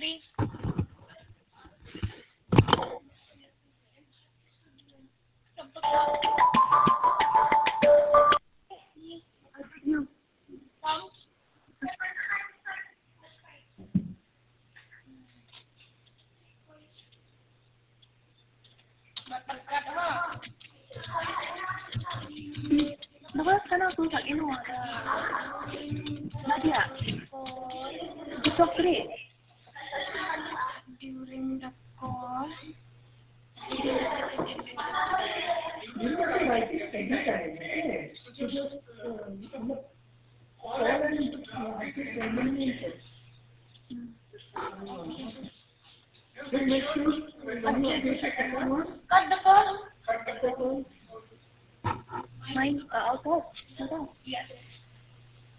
tadi. Bakal sekarang aku tak kena ada. Nadia. It's okay. During the call. Cut the call. Main outside. Yes.